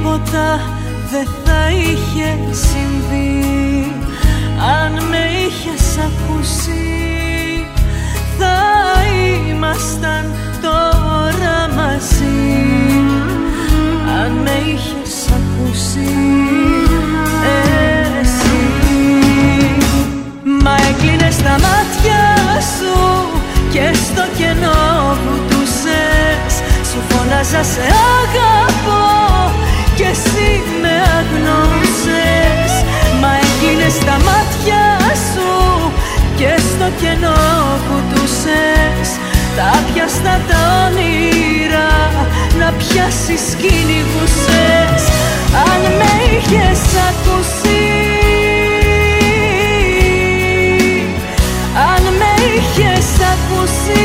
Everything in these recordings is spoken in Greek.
τίποτα δεν θα είχε συμβεί. Αν με είχες ακούσει θα ήμασταν τώρα μαζί. Αν με είχες ακούσει εσύ. Μα έκλεινες τα μάτια σου και στο κενό βουτούσες. Σου φώναζα σε αγαπώ κι εσύ με αγνώσες. Μα έκλεινες τα μάτια σου και στο κενό βουτούσες. Τα πιάστα τα όνειρα να πιάσεις κυνηγούσες. Αν με είχες ακούσει, αν με είχες ακούσει.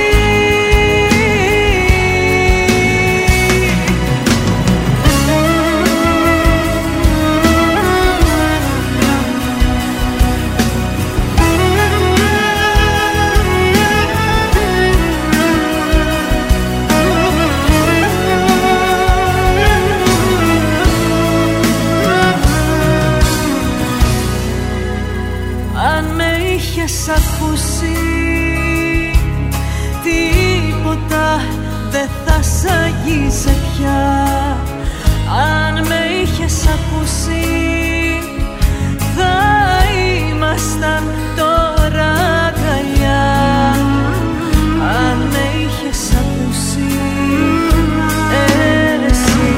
Είχες ακούσει, τίποτα δεν θα σ' αγγίζε πια. Αν με είχες ακούσει θα ήμασταν τώρα αγκαλιά. Αν με είχες ακούσει εσύ.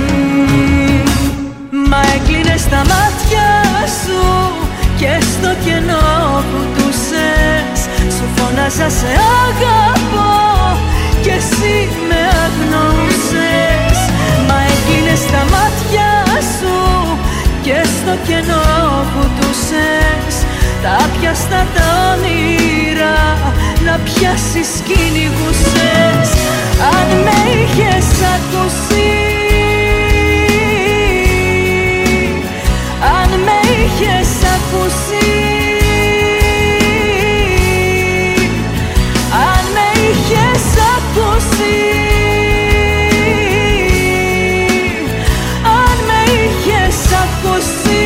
Μα έκλεινες τα μάτια σου και στο κενό βουτούσες. Σου φώναζα σε αγαπώ κι εσύ με αγνώσες. Μα έκλεινες τα μάτια σου και στο κενό βουτούσες. Τα πιάστα τα όνειρα να πιάσεις κυνηγούσες. Αν με είχες ακούσει, αν με είχες ακούσει. Αν με είχες ακούσει, αν με είχες ακούσει.